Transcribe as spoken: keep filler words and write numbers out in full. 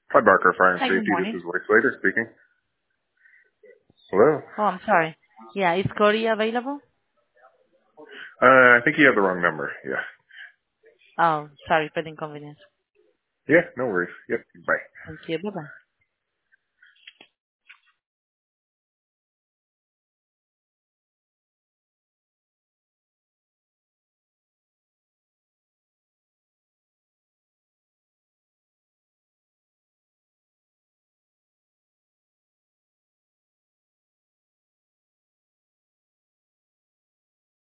Hi, Barker Fire and Hi, good Safety. This morning. is Roy Slater speaking. Hello. Oh, I'm sorry. Yeah, is Cody available? Uh, I think you have the wrong number. Yeah. Oh, sorry for the inconvenience. Yeah, no worries. Yep. Bye. Thank you. Bye-bye.